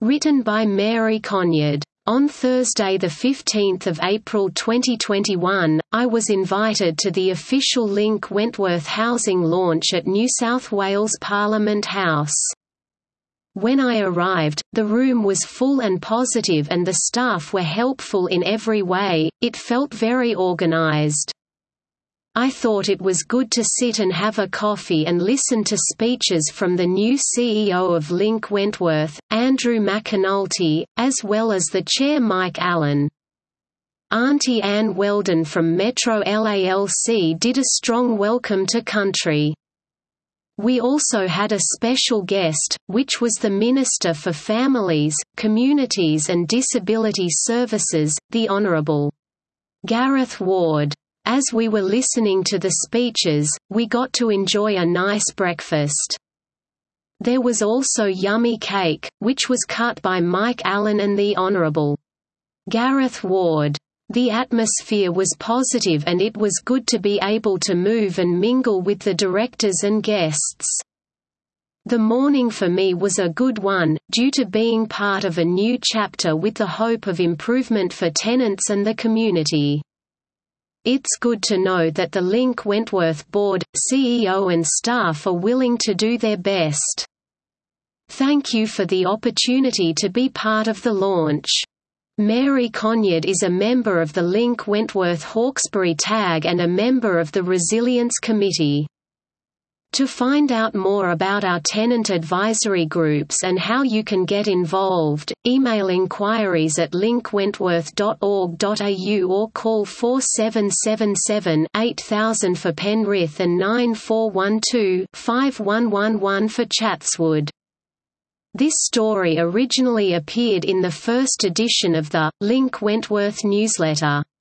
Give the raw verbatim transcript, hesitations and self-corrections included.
Written by Mary Conyard. On Thursday the fifteenth of April twenty twenty-one, I was invited to the official Link Wentworth housing launch at New South Wales Parliament House. When I arrived, the room was full and positive and the staff were helpful in every way. It felt very organised. I thought it was good to sit and have a coffee and listen to speeches from the new C E O of Link Wentworth, Andrew McAnulty, as well as the chair Mike Allen. Auntie Anne Weldon from Metro L A L C did a strong welcome to country. We also had a special guest, which was the Minister for Families, Communities and Disability Services, the Honourable Gareth Ward. As we were listening to the speeches, we got to enjoy a nice breakfast. There was also yummy cake, which was cut by Mike Allen and the Honourable Gareth Ward. The atmosphere was positive and it was good to be able to move and mingle with the directors and guests. The morning for me was a good one, due to being part of a new chapter with the hope of improvement for tenants and the community. It's good to know that the Link Wentworth board, C E O and staff are willing to do their best. Thank you for the opportunity to be part of the launch. Mary Conyard is a member of the Link Wentworth Hawkesbury Tag and a member of the Resilience Committee. To find out more about our tenant advisory groups and how you can get involved, email inquiries at link wentworth dot org dot A U or call four seven seven seven, eight thousand for Penrith and nine four one two, five one one one for Chatswood. This story originally appeared in the first edition of the Link Wentworth newsletter.